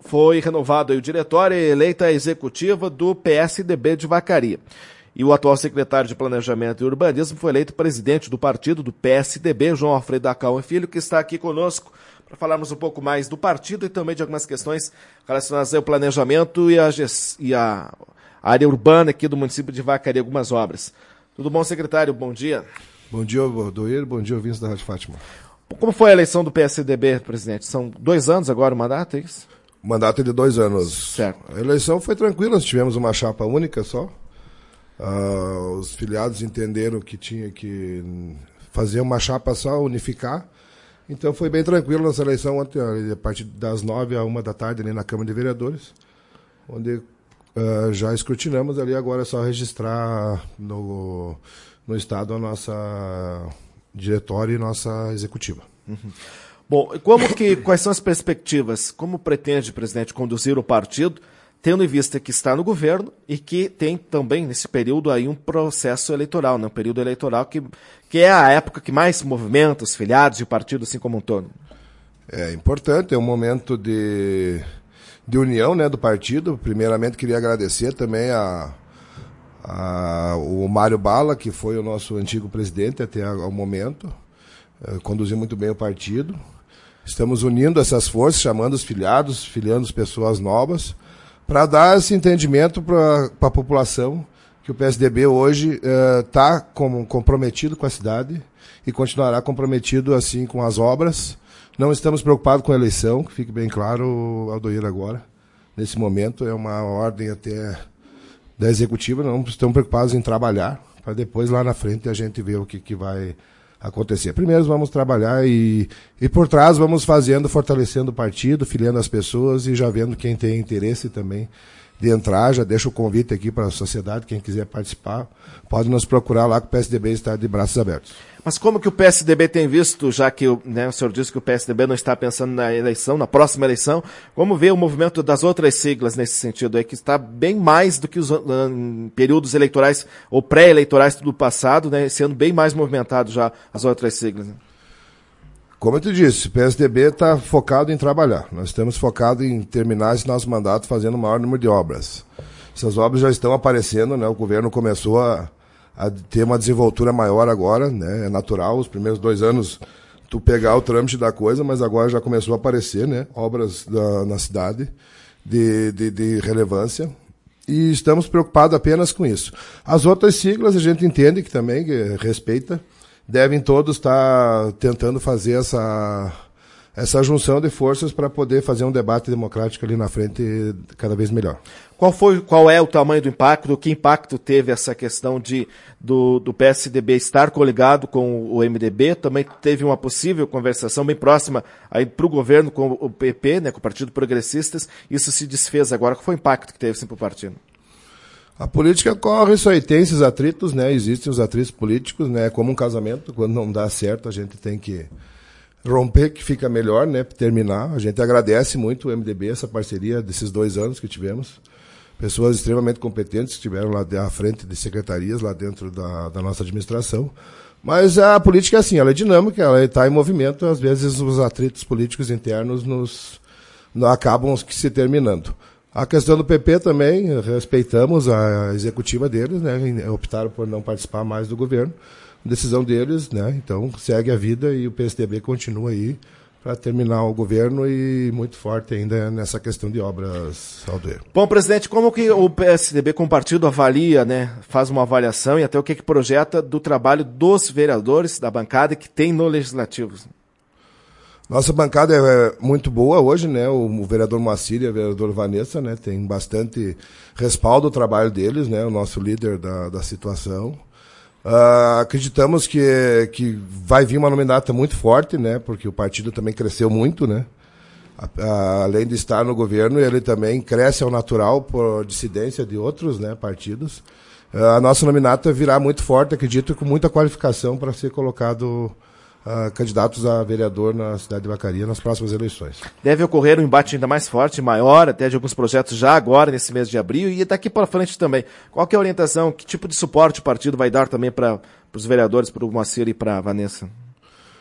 foi renovado aí o diretório e eleita a executiva do PSDB de Vacaria. E o atual secretário de Planejamento e Urbanismo foi eleito presidente do partido do PSDB, João Alfredo Acalma Filho, que está aqui conosco para falarmos um pouco mais do partido e também de algumas questões relacionadas ao planejamento e a área urbana aqui do município de Vacaria, algumas obras. Tudo bom, secretário? Bom dia. Bom dia, Odoir. Bom dia, ouvintes da Rádio Fátima. Como foi a eleição do PSDB, presidente? São 2 anos agora o mandato, é isso? O mandato é de 2 anos. Certo. A eleição foi tranquila, nós tivemos uma chapa única só. Os filiados entenderam que tinha que fazer uma chapa só, unificar. Então foi bem tranquilo nossa eleição ontem, a partir das 9 à 1 da tarde, ali na Câmara de Vereadores, onde já escrutinamos ali, agora é só registrar no Estado a nossa diretória e nossa executiva. Uhum. Bom, quais são as perspectivas? Como pretende, presidente, conduzir o partido, tendo em vista que está no governo e que tem também, nesse período, aí um processo eleitoral, né? Um período eleitoral que é a época que mais movimenta os filiados e o partido, assim como um todo? É importante, é um momento de união, né, do partido. Primeiramente, queria agradecer também o Mário Bala, que foi o nosso antigo presidente até o momento, conduziu muito bem o partido. Estamos unindo essas forças, chamando os filiados, filiando as pessoas novas, para dar esse entendimento para a população que o PSDB hoje está comprometido com a cidade e continuará comprometido assim com as obras. Não estamos preocupados com a eleição, que fique bem claro, Aldoir, agora. Nesse momento é uma ordem até da executiva, não estamos preocupados em trabalhar, para depois lá na frente a gente ver o que vai acontecer. Primeiro vamos trabalhar e por trás vamos fortalecendo o partido, filiando as pessoas e já vendo quem tem interesse também de entrar. Já deixo o convite aqui para a sociedade, quem quiser participar, pode nos procurar lá, que o PSDB está de braços abertos. Mas como que o PSDB tem visto, já que o senhor disse que o PSDB não está pensando na eleição, na próxima eleição, como vê o movimento das outras siglas nesse sentido aí, que está bem mais do que os períodos eleitorais ou pré-eleitorais do passado, né, sendo bem mais movimentado já as outras siglas, né? Como eu te disse, o PSDB está focado em trabalhar. Nós estamos focados em terminar esse nosso mandato fazendo o maior número de obras. Essas obras já estão aparecendo, né? O governo começou a ter uma desenvoltura maior agora, né? É natural, os primeiros 2 anos tu pegar o trâmite da coisa, mas agora já começou a aparecer, né? Obras na cidade de relevância. E estamos preocupados apenas com isso. As outras siglas a gente entende que também respeita, devem todos estar tentando fazer essa junção de forças para poder fazer um debate democrático ali na frente cada vez melhor. Qual é o tamanho do impacto? Que impacto teve essa questão do PSDB estar coligado com o MDB? Também teve uma possível conversação bem próxima aí para o governo com o PP, né, com o Partido Progressistas. Isso se desfez agora. Qual foi o impacto que teve assim, para o partido? A política corre isso aí, tem esses atritos, né? Existem os atritos políticos, né? Como um casamento, quando não dá certo a gente tem que romper, que fica melhor, né? Terminar. A gente agradece muito o MDB, essa parceria desses 2 anos que tivemos. Pessoas extremamente competentes que estiveram lá à frente de secretarias, lá dentro da nossa administração. Mas a política é assim, ela é dinâmica, ela está em movimento, às vezes os atritos políticos internos acabam se terminando. A questão do PP também, respeitamos a executiva deles, né? Optaram por não participar mais do governo, decisão deles, né? Então segue a vida e o PSDB continua aí para terminar o governo e muito forte ainda nessa questão de obras, Aldoir. Bom, presidente, como que o PSDB com o partido avalia, né? Faz uma avaliação e até o que projeta do trabalho dos vereadores da bancada que tem no Legislativo? Nossa bancada é muito boa hoje, né? O vereador Moacir e a vereadora Vanessa, né? Tem bastante respaldo ao trabalho deles, né? O nosso líder da situação. Acreditamos que vai vir uma nominata muito forte, né? Porque o partido também cresceu muito, né? Além de estar no governo, ele também cresce ao natural por dissidência de outros, né, partidos. A nossa nominata virá muito forte, acredito, com muita qualificação para ser colocado candidatos a vereador na cidade de Vacaria nas próximas eleições. Deve ocorrer um embate ainda mais forte, maior, até de alguns projetos já agora, nesse mês de abril, e daqui para frente também. Qual que é a orientação, que tipo de suporte o partido vai dar também para os vereadores, para o Moacir e para a Vanessa?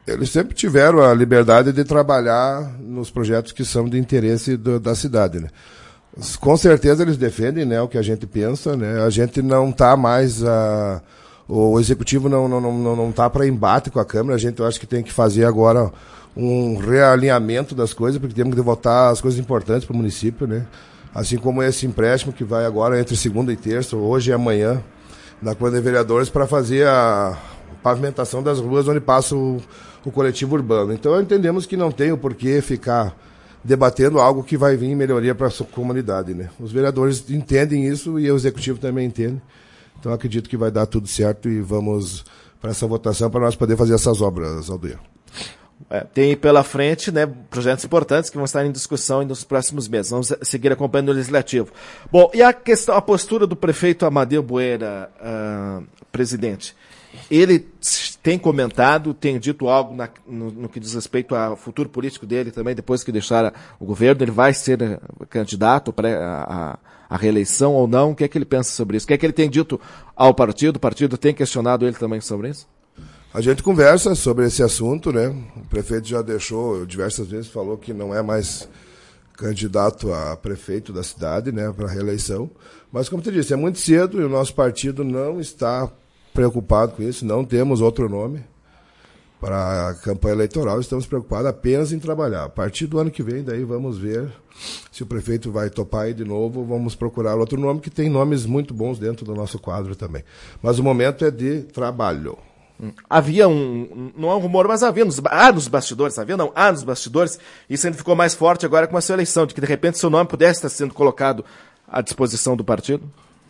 Eles sempre tiveram a liberdade de trabalhar nos projetos que são de interesse da cidade, né? Com certeza eles defendem, né, o que a gente pensa, né? A gente não está mais... O Executivo não está para embate com a Câmara. A gente, eu acho que tem que fazer agora um realinhamento das coisas, porque temos que votar as coisas importantes para o município, né? Assim como esse empréstimo que vai agora entre segunda e terça, hoje e amanhã, na Câmara de Vereadores, para fazer a pavimentação das ruas onde passa o coletivo urbano. Então entendemos que não tem o porquê ficar debatendo algo que vai vir em melhoria para a comunidade, né? Os vereadores entendem isso e o Executivo também entende. Então acredito que vai dar tudo certo e vamos para essa votação para nós poder fazer essas obras, Aldeia. Tem pela frente, né, projetos importantes que vão estar em discussão nos próximos meses. Vamos seguir acompanhando o Legislativo. Bom, e a postura do prefeito Amadeu Bueira, presidente? Ele tem comentado, tem dito algo no que diz respeito ao futuro político dele também, depois que deixar o governo. Ele vai ser candidato para a reeleição ou não? O que é que ele pensa sobre isso? O que é que ele tem dito ao partido? O partido tem questionado ele também sobre isso? A gente conversa sobre esse assunto, né? O prefeito já deixou, diversas vezes falou que não é mais candidato a prefeito da cidade, né, para a reeleição. Mas, como te disse, é muito cedo e o nosso partido não está preocupado com isso, não temos outro nome para a campanha eleitoral, estamos preocupados apenas em trabalhar. A partir do ano que vem, daí vamos ver se o prefeito vai topar aí de novo, vamos procurar outro nome, que tem nomes muito bons dentro do nosso quadro também. Mas o momento é de trabalho. Havia não é um rumor, mas havia nos bastidores, nos bastidores, isso ainda ficou mais forte agora com a sua eleição, de que de repente seu nome pudesse estar sendo colocado à disposição do partido?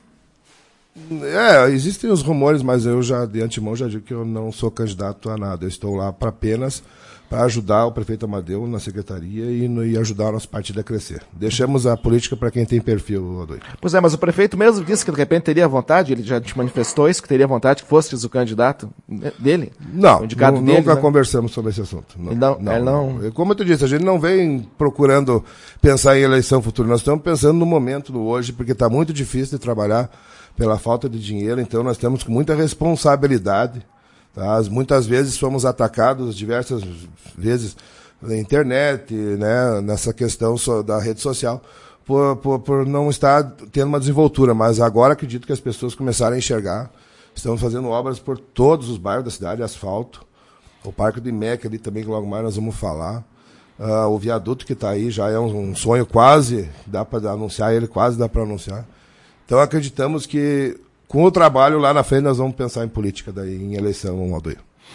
Existem os rumores, mas eu já de antemão já digo que eu não sou candidato a nada. Eu estou lá apenas para ajudar o prefeito Amadeu na secretaria e ajudar o nosso partido a crescer. Deixamos a política para quem tem perfil, Adoir. Pois é, mas o prefeito mesmo disse que de repente teria vontade, ele já te manifestou isso, que teria vontade que fosses o candidato dele? Não, dele, nunca conversamos sobre esse assunto. Não. Como eu te disse, a gente não vem procurando pensar em eleição futura, nós estamos pensando no momento, no hoje, porque está muito difícil de trabalhar pela falta de dinheiro, então nós temos com muita responsabilidade. Tá? Muitas vezes fomos atacados, diversas vezes na internet, né, nessa questão da rede social, por não estar tendo uma desenvoltura, mas agora acredito que as pessoas começaram a enxergar. Estamos fazendo obras por todos os bairros da cidade, asfalto, o Parque do IMEC ali também, que logo mais nós vamos falar. O viaduto que está aí já é um sonho quase, dá para anunciar ele, quase dá para anunciar. Então acreditamos que com o trabalho lá na frente nós vamos pensar em política, daí em eleição, Aldeia.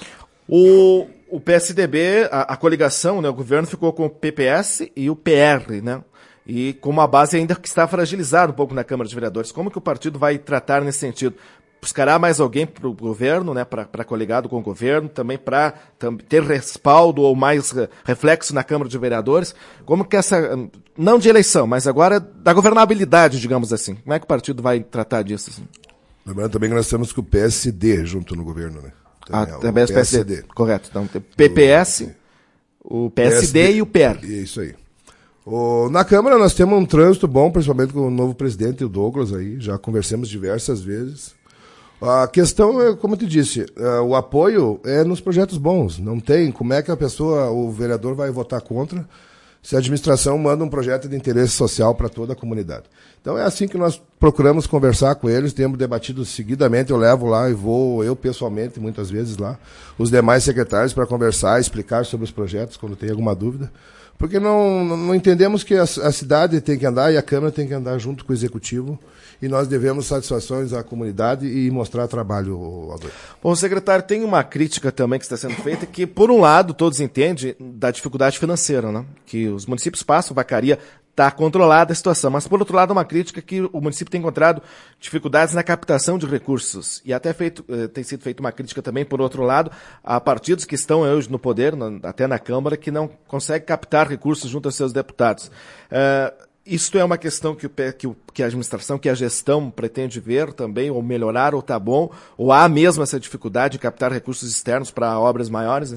O PSDB, a coligação, né, o governo ficou com o PPS e o PR, né? E com uma base ainda que está fragilizada um pouco na Câmara de Vereadores. Como que o partido vai tratar nesse sentido? Buscará mais alguém para o governo, né, para coligado com o governo, também para ter respaldo ou mais reflexo na Câmara de Vereadores? Como que essa, não de eleição, mas agora da governabilidade, digamos assim, como é que o partido vai tratar disso? Assim? Lembrando também que nós estamos com o PSD junto no governo, né? Também o PSD. Correto. Então tem PPS, o PSD e o PR. Isso aí. Na Câmara nós temos um trânsito bom, principalmente com o novo presidente, o Douglas, aí, já conversamos diversas vezes. A questão é, como eu te disse, o apoio é nos projetos bons. Não tem como é que o vereador vai votar contra se a administração manda um projeto de interesse social para toda a comunidade. Então é assim que nós procuramos conversar com eles, temos debatido seguidamente, eu levo lá e vou, eu pessoalmente, muitas vezes lá, os demais secretários para conversar, explicar sobre os projetos, quando tem alguma dúvida. Porque não entendemos que a cidade tem que andar e a Câmara tem que andar junto com o Executivo e nós devemos satisfações à comunidade e mostrar trabalho, Aldo. Bom, secretário, tem uma crítica também que está sendo feita que, por um lado, todos entendem da dificuldade financeira, né? Que os municípios passam, Vacaria está controlada a situação, mas, por outro lado, uma crítica que o município tem encontrado dificuldades na captação de recursos. E até tem sido feita uma crítica também, por outro lado, a partidos que estão hoje no poder, até na Câmara, que não conseguem captar recursos junto aos seus deputados. Isto é uma questão que a administração, que a gestão pretende ver também, ou melhorar, ou está bom, ou há mesmo essa dificuldade de captar recursos externos para obras maiores?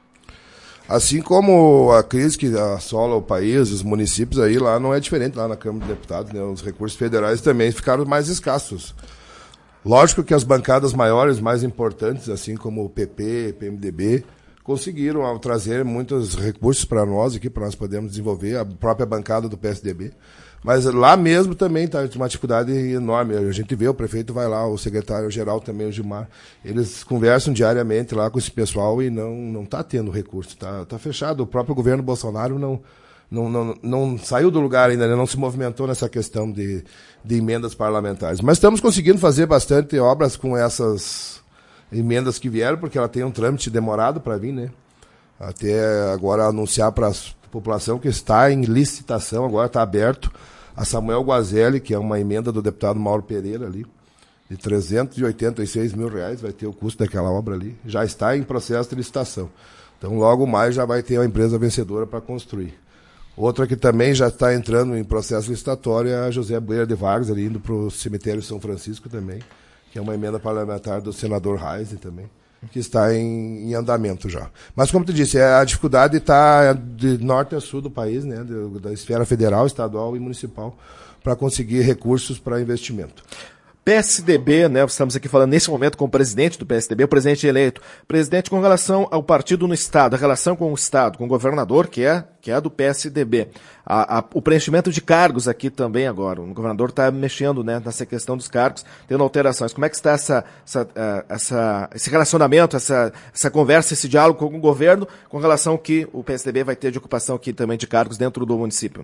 Assim como a crise que assola o país, os municípios aí, lá não é diferente, lá na Câmara dos Deputados, né? Os recursos federais também ficaram mais escassos. Lógico que as bancadas maiores, mais importantes, assim como o PP, PMDB, conseguiram trazer muitos recursos para nós aqui, para nós podermos desenvolver, a própria bancada do PSDB. Mas lá mesmo também está uma dificuldade enorme. A gente vê, o prefeito vai lá, o secretário-geral também, o Gilmar, eles conversam diariamente lá com esse pessoal e não está tendo recurso, está fechado. O próprio governo Bolsonaro não saiu do lugar ainda, né? Não se movimentou nessa questão de emendas parlamentares. Mas estamos conseguindo fazer bastante obras com essas emendas que vieram, porque ela tem um trâmite demorado para vir, né? Até agora anunciar para a população que está em licitação, agora está aberto, a Samuel Guazelli, que é uma emenda do deputado Mauro Pereira ali, de R$386 mil, vai ter o custo daquela obra ali, já está em processo de licitação. Então logo mais já vai ter a empresa vencedora para construir. Outra que também já está entrando em processo licitatório é a José Bueira de Vargas, ali indo para o cemitério São Francisco também, que é uma emenda parlamentar do senador Reis também, que está em andamento já. Mas, como tu disse, a dificuldade está de norte a sul do país, né, da esfera federal, estadual e municipal, para conseguir recursos para investimento. PSDB, né, estamos aqui falando nesse momento com o presidente do PSDB, o presidente eleito. Presidente, com relação ao partido no Estado, a relação com o Estado, com o governador, que é do PSDB. O preenchimento de cargos aqui também agora. O governador está mexendo, né, nessa questão dos cargos, tendo alterações. Como é que está esse relacionamento, essa conversa, esse diálogo com o governo, com relação ao que o PSDB vai ter de ocupação aqui também de cargos dentro do município?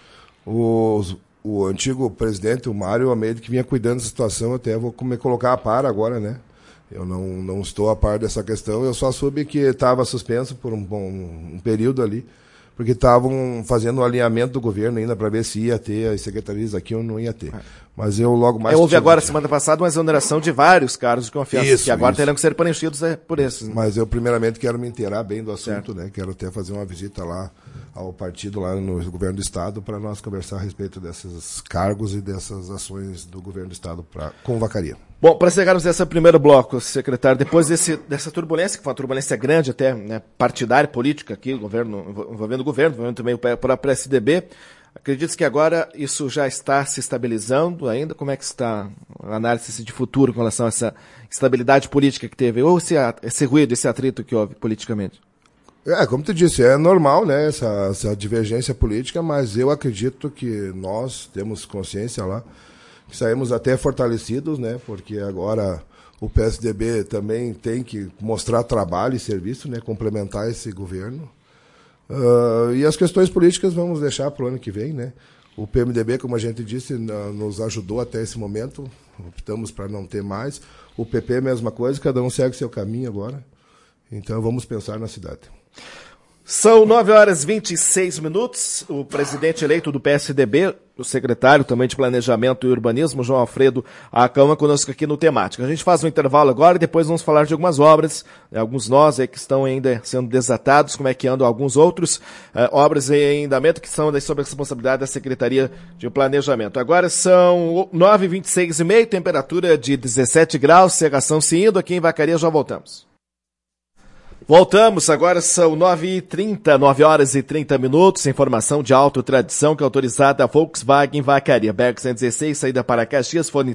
O antigo presidente, o Mário Almeida, que vinha cuidando dessa situação, até vou me colocar a par agora, né? Eu não estou a par dessa questão, eu só soube que estava suspenso por um período ali, porque estavam fazendo o alinhamento do governo ainda para ver se ia ter as secretarias aqui ou não ia ter. Mas eu logo mais... Houve agora, semana passada, uma exoneração de vários cargos de confiança, que agora terão que ser preenchidos por esses. Né? Mas eu, primeiramente, quero me inteirar bem do assunto, né? Quero até fazer uma visita lá ao partido, lá no governo do Estado, para nós conversar a respeito desses cargos e dessas ações do governo do Estado com Vacaria. Bom, para chegarmos nesse primeiro bloco, secretário, depois dessa turbulência, que foi uma turbulência grande até, né, partidária, política aqui, envolvendo o governo, envolvendo também o próprio PSDB, acredita que agora isso já está se estabilizando ainda? Como é que está a análise de futuro com relação a essa estabilidade política que teve, ou esse ruído, esse atrito que houve politicamente? Como tu disse, é normal, né, essa divergência política, mas eu acredito que nós temos consciência lá, que saímos até fortalecidos, né, porque agora o PSDB também tem que mostrar trabalho e serviço, né, complementar esse governo. E as questões políticas vamos deixar para o ano que vem, né. O PMDB, como a gente disse, nos ajudou até esse momento, optamos para não ter mais. O PP, mesma coisa, cada um segue seu caminho agora. Então vamos pensar na cidade. São 9h26. O presidente eleito do PSDB, o secretário também de Planejamento e Urbanismo, João Alfredo Acalma, conosco aqui no Temática. A gente faz um intervalo agora e depois vamos falar de algumas obras, alguns nós aí que estão ainda sendo desatados, como é que andam alguns outros obras em andamento que são sob a responsabilidade da Secretaria de Planejamento. Agora são 9h26:30, temperatura de 17 graus, cerração se indo, aqui em Vacaria já voltamos. Voltamos, agora são 9h30, 9h30, informação de alta tradição que é autorizada a Volkswagen Vacaria, BR-116, saída para Caxias, fone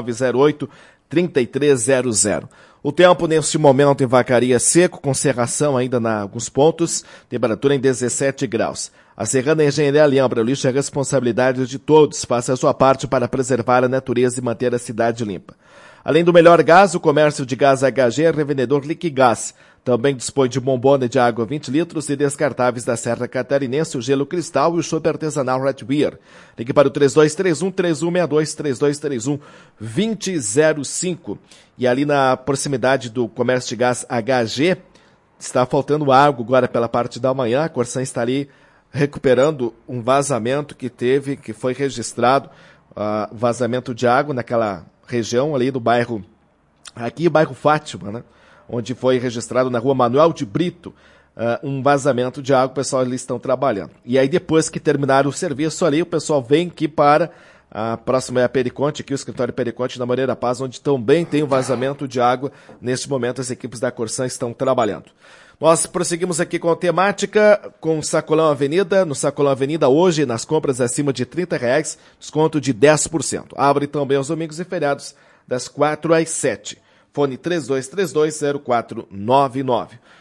3908-3300. O tempo neste momento em Vacaria seco, com cerração ainda em alguns pontos, temperatura em 17 graus. A Serrana Engenharia lembra, o lixo é responsabilidade de todos, faça a sua parte para preservar a natureza e manter a cidade limpa. Além do melhor gás, o comércio de gás HG é revendedor Liquigás. Também dispõe de bombona de água 20 litros e descartáveis da Serra Catarinense, o gelo cristal e o chopp artesanal Red Beer. Ligue para o 3231-3162, 3231-2005. E ali na proximidade do comércio de gás HG, está faltando água agora pela parte da manhã. A Corsan está ali recuperando um vazamento que foi registrado, vazamento de água naquela região ali do bairro Fátima, né? Onde foi registrado na rua Manuel de Brito, um vazamento de água, o pessoal ali estão trabalhando. E aí depois que terminar o serviço ali, o pessoal vem aqui para a próxima é a Periconte, aqui o escritório Periconte na Moreira Paz, onde também tem um vazamento de água. Neste momento as equipes da Corsan estão trabalhando. Nós prosseguimos aqui com a temática, com o Sacolão Avenida. No Sacolão Avenida hoje, nas compras acima de R$30, desconto de 10%. Abre também aos domingos e feriados, das 4 às 7. Fone 3232-0499.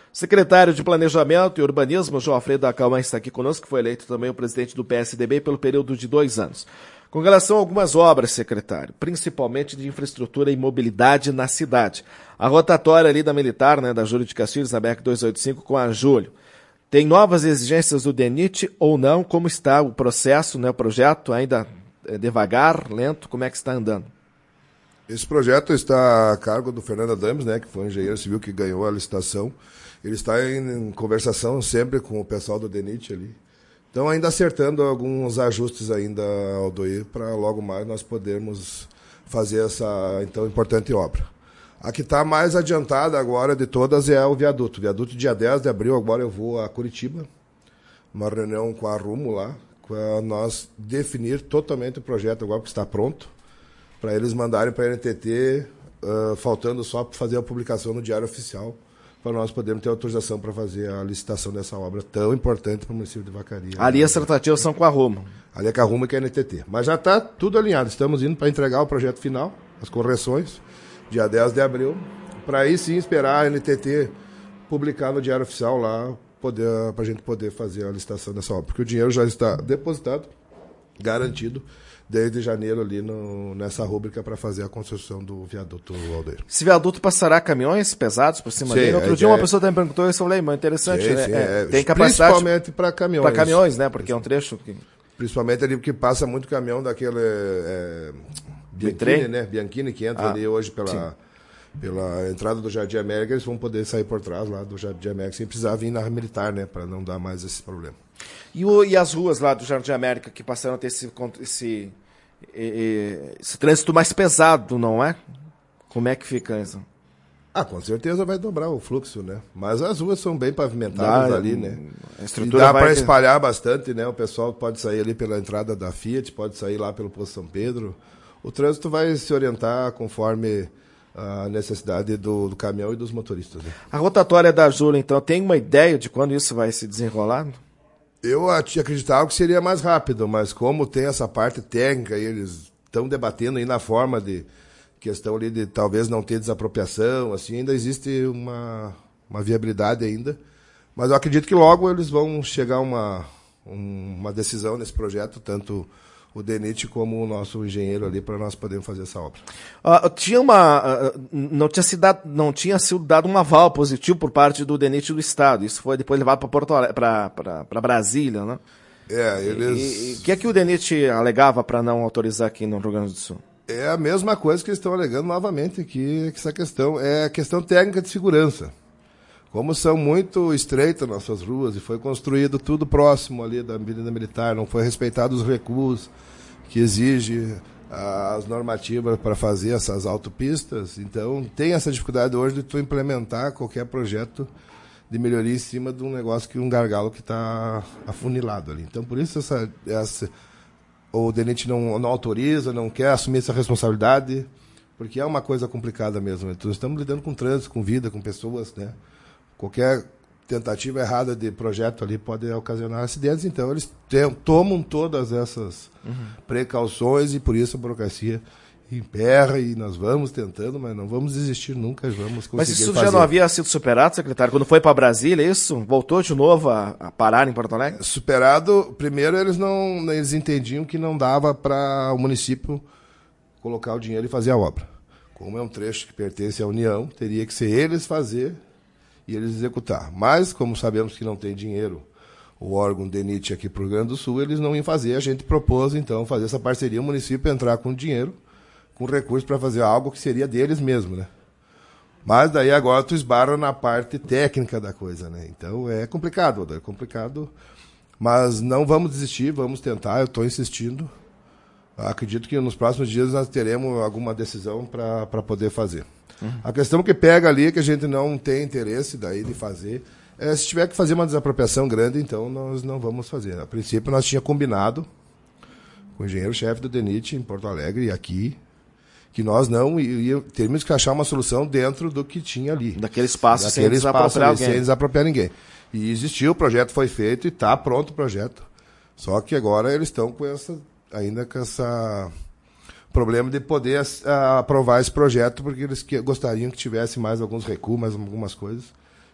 Secretário de Planejamento e Urbanismo, João Alfredo da Calma, está aqui conosco, que foi eleito também o presidente do PSDB pelo período de 2 anos. Com relação a algumas obras, secretário, principalmente de infraestrutura e mobilidade na cidade. A rotatória ali da Militar, né, da Júlio de Castilhos, na BR 285 com a Júlio. Tem novas exigências do DENIT ou não? Como está o processo, né, o projeto? Ainda devagar, lento? Como é que está andando? Esse projeto está a cargo do Fernando Adames, né, que foi o engenheiro civil que ganhou a licitação. Ele está em conversação sempre com o pessoal do DENIT ali. Então, ainda acertando alguns ajustes ainda, Aldoir, para logo mais nós podermos fazer essa então importante obra. A que está mais adiantada agora de todas é o viaduto. O viaduto, dia 10 de abril, agora eu vou a Curitiba, uma reunião com a Rumo lá, para nós definir totalmente o projeto agora, que está pronto, para eles mandarem para a NTT, faltando só para fazer a publicação no Diário Oficial, para nós podermos ter autorização para fazer a licitação dessa obra tão importante para o município de Vacaria. Ali as tratativas são com a Rumo. Ali é com a Rumo e com a NTT. Mas já está tudo alinhado. Estamos indo para entregar o projeto final, as correções, dia 10 de abril, para aí sim esperar a NTT publicar no Diário Oficial lá, para a gente poder fazer a licitação dessa obra. Porque o dinheiro já está depositado, garantido, desde janeiro ali nessa rúbrica para fazer a construção do viaduto, Aldeiro. Esse viaduto passará caminhões pesados por cima dele? Outro dia uma pessoa também perguntou isso, eu falei, mas interessante, sim, né? Sim, tem capacidade... Principalmente para caminhões. Para caminhões, né? Porque é um trecho... que principalmente ali porque passa muito caminhão daquele... Bianchini, né? Bianchini, que entra ali hoje pela entrada do Jardim América, eles vão poder sair por trás lá do Jardim América sem precisar vir na Militar, né? Para não dar mais esse problema. E as ruas lá do Jardim América que passaram a ter esse trânsito mais pesado, não é? Como é que fica isso? Com certeza vai dobrar o fluxo, né? Mas as ruas são bem pavimentadas ali, né? A estrutura e dá para espalhar bastante, né? O pessoal pode sair ali pela entrada da Fiat, pode sair lá pelo Posto São Pedro. O trânsito vai se orientar conforme a necessidade do caminhão e dos motoristas. Né? A rotatória da Júlia, então, tem uma ideia de quando isso vai se desenrolar? Eu acreditava que seria mais rápido, mas como tem essa parte técnica e eles estão debatendo aí na forma de questão ali de talvez não ter desapropriação, assim, ainda existe uma viabilidade ainda. Mas eu acredito que logo eles vão chegar a uma decisão nesse projeto, tanto o DENIT como o nosso engenheiro ali, para nós podermos fazer essa obra. Não tinha sido dado um aval positivo por parte do DENIT do Estado. Isso foi depois levado para Brasília, né? Eles... E o que é que o DENIT alegava para não autorizar aqui no Rio Grande do Sul? É a mesma coisa que eles estão alegando novamente aqui, que essa questão é a questão técnica de segurança. Como são muito estreitas nossas ruas e foi construído tudo próximo ali da Avenida Militar, não foi respeitado os recuos que exige as normativas para fazer essas autopistas, então tem essa dificuldade hoje de tu implementar qualquer projeto de melhoria em cima de um negócio um gargalo que está afunilado ali. Então por isso o DENIT não autoriza, não quer assumir essa responsabilidade, porque é uma coisa complicada mesmo. Então, estamos lidando com trânsito, com vida, com pessoas, né? Qualquer tentativa errada de projeto ali pode ocasionar acidentes, então eles tomam todas essas precauções e por isso a burocracia emperra e nós vamos tentando, mas não vamos desistir nunca, vamos conseguir fazer. Mas isso já não havia sido superado, secretário? Quando foi para Brasília, isso? Voltou de novo a parar em Porto Alegre? Superado, primeiro eles entendiam que não dava para o município colocar o dinheiro e fazer a obra. Como é um trecho que pertence à União, teria que ser eles fazer e eles executar. Mas, como sabemos que não tem dinheiro, o órgão DENIT aqui para o Rio Grande do Sul, eles não iam fazer, a gente propôs, então, fazer essa parceria, o município entrar com dinheiro, com recursos para fazer algo que seria deles mesmo, né? Mas daí agora tu esbarra na parte técnica da coisa, né? Então é complicado, mas não vamos desistir, vamos tentar, eu estou insistindo. Acredito que nos próximos dias nós teremos alguma decisão para poder fazer. A questão que pega ali, que a gente não tem interesse daí de fazer, se tiver que fazer uma desapropriação grande, então nós não vamos fazer. A princípio nós tínhamos combinado com o engenheiro-chefe do DENIT em Porto Alegre e aqui, que nós não teríamos que achar uma solução dentro do que tinha ali. Daquele espaço sem desapropriar sem desapropriar ninguém. E existiu, o projeto foi feito e está pronto o projeto. Só que agora eles estão com essa problema de poder aprovar esse projeto, porque eles gostariam que tivesse mais alguns recuos, mais algumas coisas.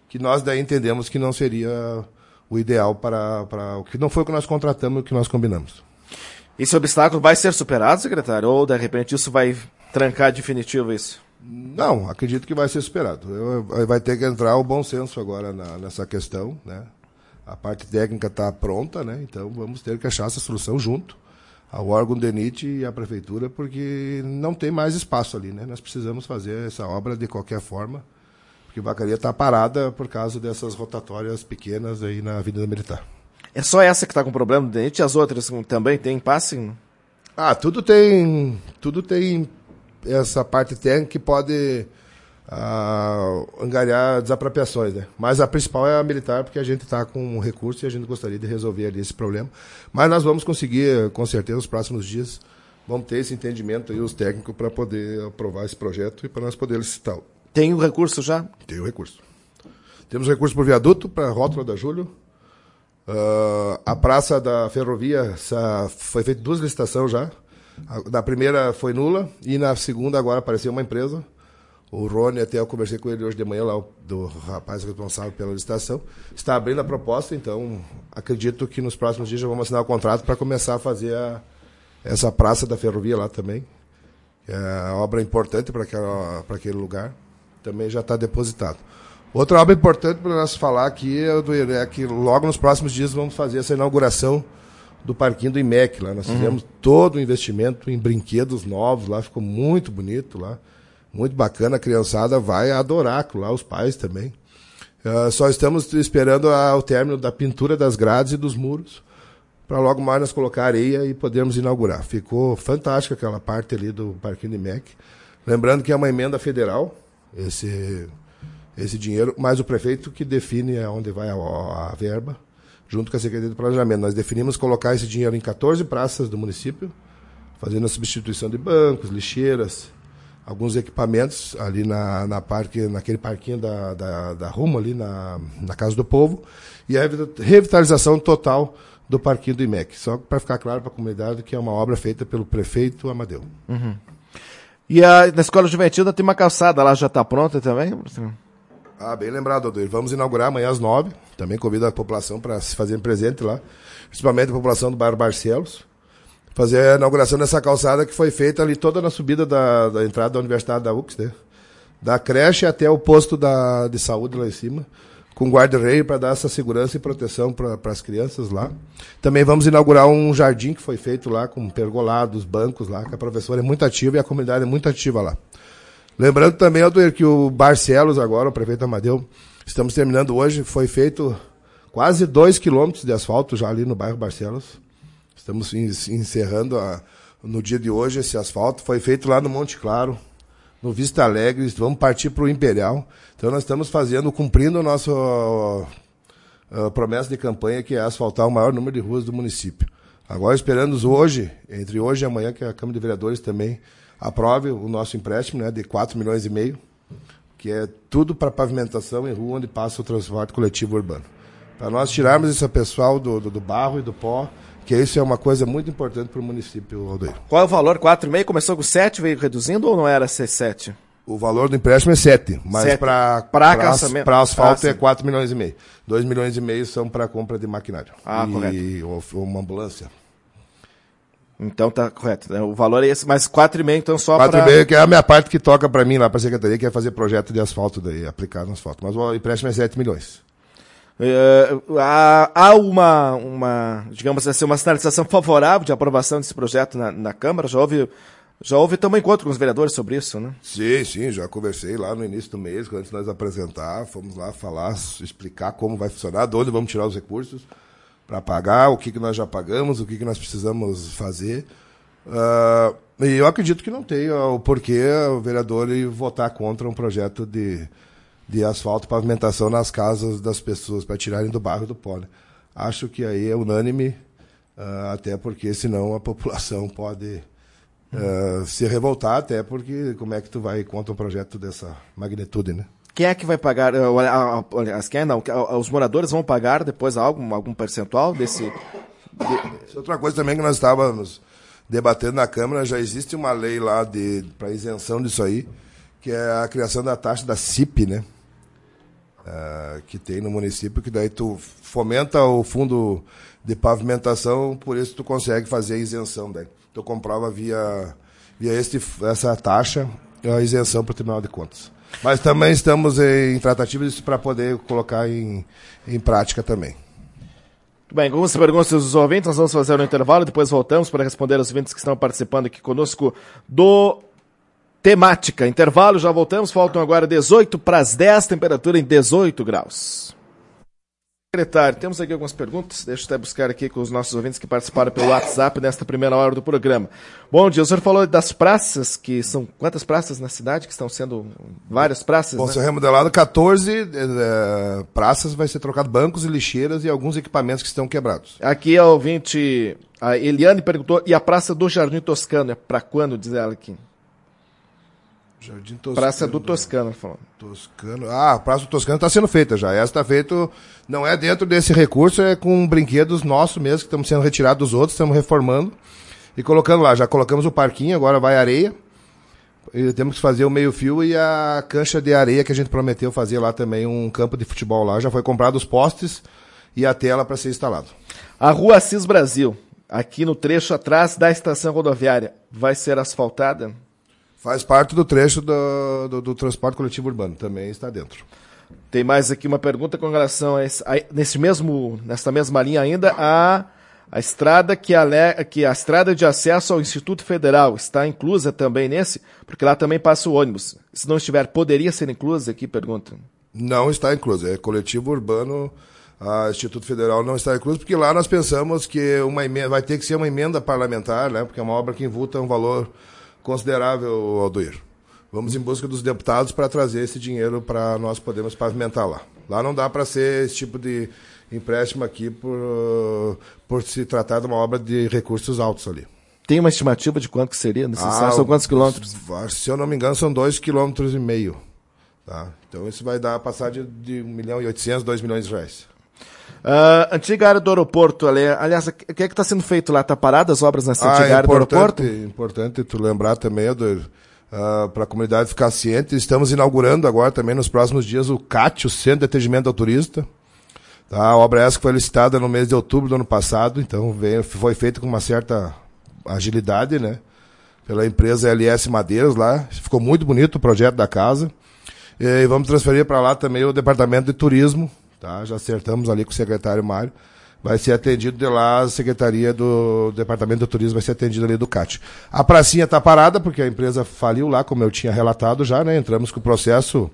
que nós daí entendemos que não seria o ideal para o que não foi o que nós contratamos, o que nós combinamos. Esse obstáculo vai ser superado, secretário? Ou, de repente, isso vai trancar definitivo isso? Não, acredito que vai ser superado. Vai ter que entrar o bom senso agora nessa questão, né? A parte técnica está pronta, né? Então vamos ter que achar essa solução junto ao órgão DENIT e à prefeitura, porque não tem mais espaço ali, né? Nós precisamos fazer essa obra de qualquer forma, porque Vacaria está parada por causa dessas rotatórias pequenas aí na Avenida Militar. É só essa que está com problema do DENIT e as outras também tem impasse? Tudo tem essa parte técnica que pode angariar desapropriações, né? Mas a principal é a militar, porque a gente está com um recurso e a gente gostaria de resolver ali esse problema. Mas nós vamos conseguir, com certeza, nos próximos dias, vamos ter esse entendimento aí, os técnicos, para poder aprovar esse projeto e para nós poder licitá-lo. Tem o recurso já? Tem o recurso. Temos recurso para o viaduto, para a rótula da Júlio. A praça da ferrovia, foi feita 2 licitações já. Na primeira foi nula e na segunda agora apareceu uma empresa. O Rony, até eu conversei com ele hoje de manhã, lá, do rapaz responsável pela licitação. Está abrindo a proposta, então acredito que nos próximos dias já vamos assinar o contrato para começar a fazer essa praça da ferrovia lá também. É uma obra importante para aquele lugar. Também já está depositado. Outra obra importante para nós falar aqui é que logo nos próximos dias vamos fazer essa inauguração do parquinho do IMEC lá. Nós fizemos todo o investimento em brinquedos novos lá, ficou muito bonito lá, muito bacana, a criançada vai adorar lá, os pais também. Só estamos esperando o término da pintura das grades e dos muros, para logo mais nós colocar areia e podermos inaugurar. Ficou fantástica aquela parte ali do parquinho do IMEC. Lembrando que é uma emenda federal, esse dinheiro, mas o prefeito que define aonde vai a verba, junto com a Secretaria do Planejamento. Nós definimos colocar esse dinheiro em 14 praças do município, fazendo a substituição de bancos, lixeiras, alguns equipamentos ali naquele parquinho da Rumo, ali na Casa do Povo, e a revitalização total do parquinho do IMEC. Só para ficar claro para a comunidade que é uma obra feita pelo prefeito Amadeu. Uhum. E na Escola Juventina tem uma calçada lá, já está pronta também? Bem lembrado, Adoir. Vamos inaugurar amanhã às 9h. Também convido a população para se fazer presente lá, principalmente a população do bairro Barcelos. Fazer a inauguração dessa calçada que foi feita ali toda na subida da entrada da Universidade da UX, né? Da creche até o posto de saúde lá em cima, com guarda-reio para dar essa segurança e proteção para as crianças lá. Também vamos inaugurar um jardim que foi feito lá com pergolados, bancos lá, que a professora é muito ativa e a comunidade é muito ativa lá. Lembrando também, Adoir, que o Barcelos agora, o prefeito Amadeu, estamos terminando hoje, foi feito quase 2 quilômetros de asfalto já ali no bairro Barcelos. Estamos encerrando no dia de hoje esse asfalto. Foi feito lá no Monte Claro, no Vista Alegre, vamos partir para o Imperial. Então nós estamos cumprindo a nossa promessa de campanha, que é asfaltar o maior número de ruas do município. Agora esperamos hoje, entre hoje e amanhã, que a Câmara de Vereadores também aprove o nosso empréstimo, né, de 4,5 milhões, que é tudo para pavimentação em rua onde passa o transporte coletivo urbano. Para nós tirarmos esse pessoal do barro e do pó, que isso é uma coisa muito importante para o município, Aldeir. Qual é o valor? 4,5? Começou com 7, veio reduzindo ou não era 7? O valor do empréstimo é 7, mas para asfalto é 4,5 milhões. 2,5 milhões são para compra de maquinário. Correto. Ou uma ambulância. Então tá correto. O valor é esse, mas 4,5 então só para... 4,5 que é a minha parte que toca para mim lá para a Secretaria, que é fazer projeto de asfalto daí, aplicar no asfalto. Mas o empréstimo é 7 milhões. Há digamos assim, uma sinalização favorável de aprovação desse projeto na Câmara? Já houve também encontro com os vereadores sobre isso, né? Sim, já conversei lá no início do mês, antes de nós apresentar, fomos lá falar, explicar como vai funcionar, de onde vamos tirar os recursos para pagar, o que nós já pagamos, o que nós precisamos fazer. E eu acredito que não tem o porquê o vereador votar contra um projeto de asfalto, pavimentação nas casas das pessoas, para tirarem do barro do pó. Né? Acho que aí é unânime, até porque senão a população pode se revoltar, até porque como é que tu vai contra um projeto dessa magnitude, né? Quem é que vai pagar? Os moradores vão pagar depois algum percentual desse... Outra coisa também que nós estávamos debatendo na Câmara, já existe uma lei lá para isenção disso aí, que é a criação da taxa da CIP, né? que tem no município, que daí tu fomenta o fundo de pavimentação, por isso tu consegue fazer a isenção. Daí tu comprova via essa taxa a isenção para o Tribunal de Contas. Mas também estamos em tratativas para poder colocar em prática também. Muito bem, algumas perguntas dos ouvintes, nós vamos fazer um intervalo, depois voltamos para responder aos ouvintes que estão participando aqui conosco do Temática. Intervalo, já voltamos, faltam agora 18 para as 10, temperatura em 18 graus. Secretário, temos aqui algumas perguntas, deixa eu até buscar aqui com os nossos ouvintes que participaram pelo WhatsApp nesta primeira hora do programa. Bom dia, o senhor falou das praças, que são quantas praças na cidade, que estão sendo várias praças, Bom, né? ser remodelado 14 praças, vai ser trocado bancos e lixeiras e alguns equipamentos que estão quebrados. Aqui a ouvinte, a Eliane perguntou, e a Praça do Jardim Toscano, é para quando, diz ela aqui? Jardim Toscano. Praça do Toscano, falando. Toscano. A Praça do Toscano está sendo feita já. Essa está feita, não é dentro desse recurso, é com brinquedos nossos mesmo, que estamos sendo retirados dos outros, estamos reformando e colocando lá. Já colocamos o parquinho, agora vai areia. E temos que fazer o meio-fio e a cancha de areia que a gente prometeu fazer lá também, um campo de futebol lá. Já foi comprado os postes e a tela para ser instalado. A Rua Assis Brasil, aqui no trecho atrás da estação rodoviária, vai ser asfaltada? Faz parte do trecho do transporte coletivo urbano, também está dentro. Tem mais aqui uma pergunta com relação nessa mesma linha ainda, a estrada que a estrada de acesso ao Instituto Federal está inclusa também nesse, porque lá também passa o ônibus. Se não estiver, poderia ser inclusa aqui, pergunta? Não está inclusa, é coletivo urbano, a Instituto Federal não está incluso, porque lá nós pensamos que vai ter que ser uma emenda parlamentar, né, porque é uma obra que invulta um valor considerável, Aldoir. Vamos em busca dos deputados para trazer esse dinheiro para nós podermos pavimentar lá. Lá não dá para ser esse tipo de empréstimo aqui por se tratar de uma obra de recursos altos ali. Tem uma estimativa de quanto que seria necessário? São quantos quilômetros? Se eu não me engano, são 2,5 km. Tá? Então isso vai dar a passagem de 1.800.000, 2 milhões de reais. Antiga área do aeroporto, aliás, o que é que está sendo feito lá? Está parada as obras nessa antiga área do aeroporto? Importante tu lembrar também, para a comunidade ficar ciente, estamos inaugurando agora também nos próximos dias o CAT, o Centro de Atendimento ao Turista. Tá? A obra essa que foi licitada no mês de outubro do ano passado, então foi feita com uma certa agilidade, né? Pela empresa LS Madeiras lá, ficou muito bonito o projeto da casa. E vamos transferir para lá também o departamento de turismo. Tá, já acertamos ali com o secretário Mário. Vai ser atendido de lá, a secretaria do Departamento do Turismo vai ser atendida ali do CAT. A pracinha está parada, porque a empresa faliu lá, como eu tinha relatado já, né? Entramos com o processo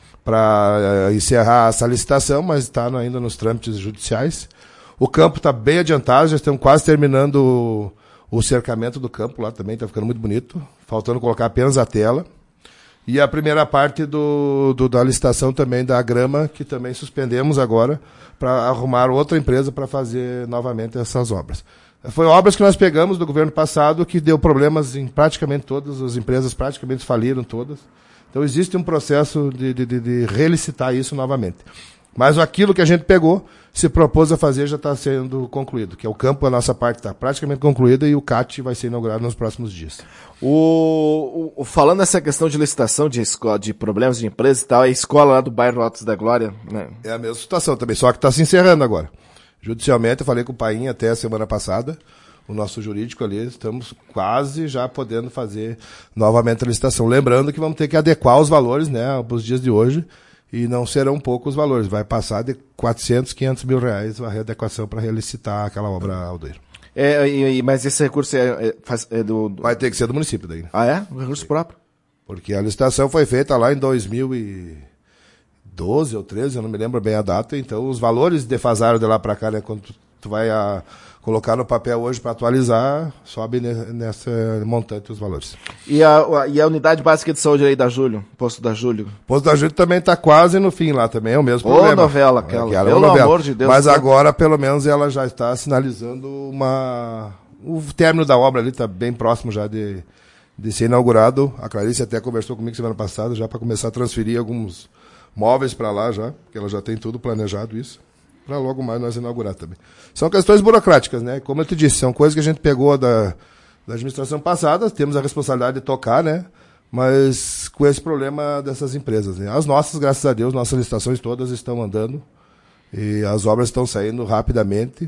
para encerrar essa licitação, mas está ainda nos trâmites judiciais. O campo está bem adiantado, já estamos quase terminando o cercamento do campo lá também, está ficando muito bonito. Faltando colocar apenas a tela. E a primeira parte da licitação também da grama, que também suspendemos agora, para arrumar outra empresa para fazer novamente essas obras. Foi obras que nós pegamos do governo passado, que deu problemas em praticamente todas, as empresas praticamente faliram todas. Então existe um processo de relicitar isso novamente. Mas aquilo que a gente pegou, se propôs a fazer, já está sendo concluído, que é o campo, a nossa parte está praticamente concluída e o CAT vai ser inaugurado nos próximos dias. Falando nessa questão de licitação, de problemas de empresa e tal, a escola lá do bairro Altos da Glória, né? É a mesma situação também, só que está se encerrando agora. Judicialmente, eu falei com o Painha até a semana passada, o nosso jurídico ali, estamos quase já podendo fazer novamente a licitação. Lembrando que vamos ter que adequar os valores, né, para os dias de hoje, e não serão poucos os valores, vai passar de 400, 500 mil reais a readequação para relicitar aquela obra, Aldeiro. Mas esse recurso Vai ter que ser do município daí. Né? Ah, é? Um recurso próprio? Porque a licitação foi feita lá em 2012 ou 13, eu não me lembro bem a data, então os valores defasaram de lá para cá, né? Quando tu vai colocar no papel hoje para atualizar, sobe nessa montante os valores. E a unidade básica de saúde aí da Júlio, posto da Júlio? Posto da Júlio também está quase no fim lá, também é o mesmo problema. Ô, novela aquela, pelo novela. Amor de Deus. Mas agora, pelo menos, ela já está sinalizando o término da obra ali, está bem próximo já de ser inaugurado. A Clarice até conversou comigo semana passada, já para começar a transferir alguns móveis para lá já, porque ela já tem tudo planejado isso, para logo mais nós inaugurar também. São questões burocráticas, né? Como eu te disse, são coisas que a gente pegou da administração passada, temos a responsabilidade de tocar, né? mas com esse problema dessas empresas, né? As nossas, graças a Deus, nossas licitações todas estão andando e as obras estão saindo rapidamente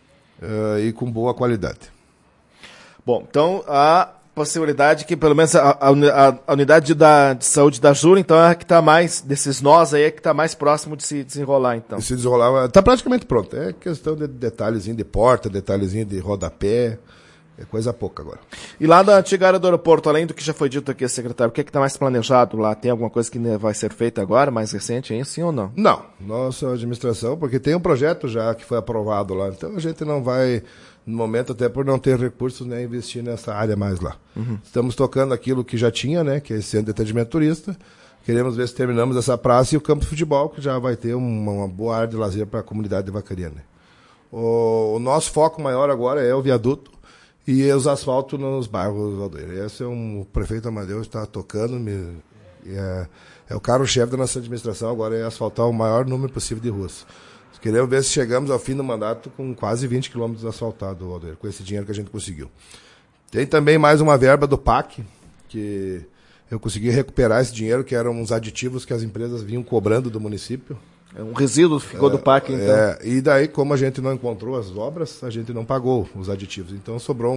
e com boa qualidade. Bom, então a possibilidade que pelo menos a unidade de saúde da Jura, então é a que está mais, desses nós aí, é que está mais próximo de se desenrolar, então. Se desenrolar, está praticamente pronto. É questão de detalhezinho de porta, detalhezinho de rodapé, é coisa pouca agora. E lá da antiga área do aeroporto, além do que já foi dito aqui, secretário, o que está mais planejado lá? Tem alguma coisa que vai ser feita agora, mais recente, hein? Sim ou não? Não, nossa administração, porque tem um projeto já que foi aprovado lá, então a gente não vai, no momento, até por não ter recursos, né, investir nessa área mais lá. Estamos tocando aquilo que já tinha, né, que é esse centro de atendimento turista. Queremos ver se terminamos essa praça e o campo de futebol, que já vai ter uma boa área de lazer para a comunidade de Vacaria, né. O nosso foco maior agora é o viaduto e os asfaltos nos bairros, Valdeir. Esse é o prefeito Amadeu está tocando, é o carro-chefe da nossa administração agora, é asfaltar o maior número possível de ruas. Queremos ver se chegamos ao fim do mandato com quase 20 quilômetros asfaltados, Valdeir, com esse dinheiro que a gente conseguiu. Tem também mais uma verba do PAC, que eu consegui recuperar esse dinheiro, que eram uns aditivos que as empresas vinham cobrando do município. Um resíduo ficou do PAC, então. E daí, como a gente não encontrou as obras, a gente não pagou os aditivos. Então sobrou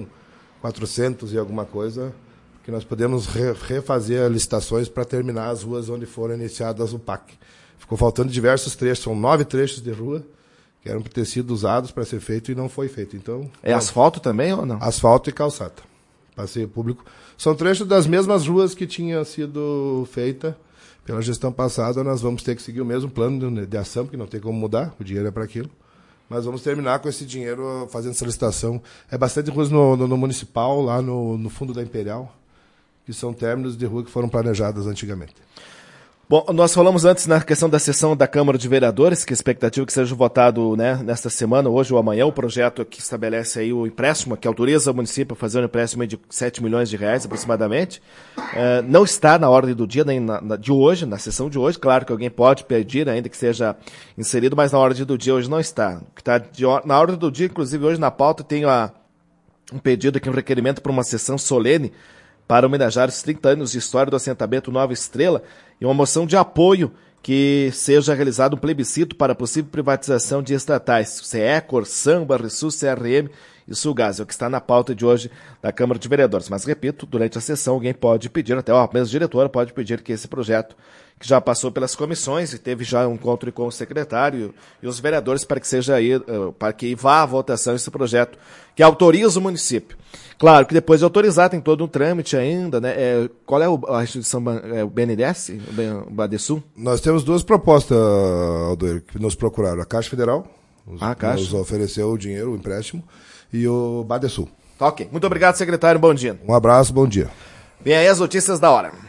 1.400.000 e alguma coisa, que nós podemos refazer licitações para terminar as ruas onde foram iniciadas o PAC. Ficou faltando diversos trechos, são 9 trechos de rua que eram para ter sido usados para ser feito e não foi feito. Então, asfalto também ou não? Asfalto e calçada. Passeio público. São trechos das mesmas ruas que tinham sido feitas pela gestão passada. Nós vamos ter que seguir o mesmo plano de ação, porque não tem como mudar, o dinheiro é para aquilo. Mas vamos terminar com esse dinheiro fazendo essa licitação. É bastante ruas no municipal, lá no fundo da Imperial, que são términos de rua que foram planejadas antigamente. Bom, nós falamos antes na questão da sessão da Câmara de Vereadores, que a expectativa é que seja votado, né, nesta semana, hoje ou amanhã, o projeto que estabelece aí o empréstimo, que autoriza o município a fazer um empréstimo de 7 milhões de reais aproximadamente. Não está na ordem do dia, nem de hoje, na sessão de hoje. Claro que alguém pode pedir, ainda que seja inserido, mas na ordem do dia hoje não está. O que está na ordem do dia, inclusive hoje na pauta, tem um pedido aqui, um requerimento para uma sessão solene para homenagear os 30 anos de história do assentamento Nova Estrela e uma moção de apoio que seja realizado um plebiscito para a possível privatização de estatais, CE, Corsan, Banrisul, CRM e Sulgás, é o que está na pauta de hoje da Câmara de Vereadores. Mas, repito, durante a sessão alguém pode pedir, até a mesa diretora pode pedir que esse projeto, que já passou pelas comissões e teve já um encontro com o secretário e os vereadores para que seja aí, para que vá à votação esse projeto que autoriza o município. Claro que depois de autorizar tem todo um trâmite ainda, né? Qual é a instituição, o BNDES, o Badesul? Nós temos duas propostas, Aldoir, que nos procuraram. A Caixa Federal, nos ofereceu o dinheiro, o empréstimo, e o Badesul. Ok. Muito obrigado, secretário. Bom dia. Um abraço, bom dia. Vem aí as notícias da hora.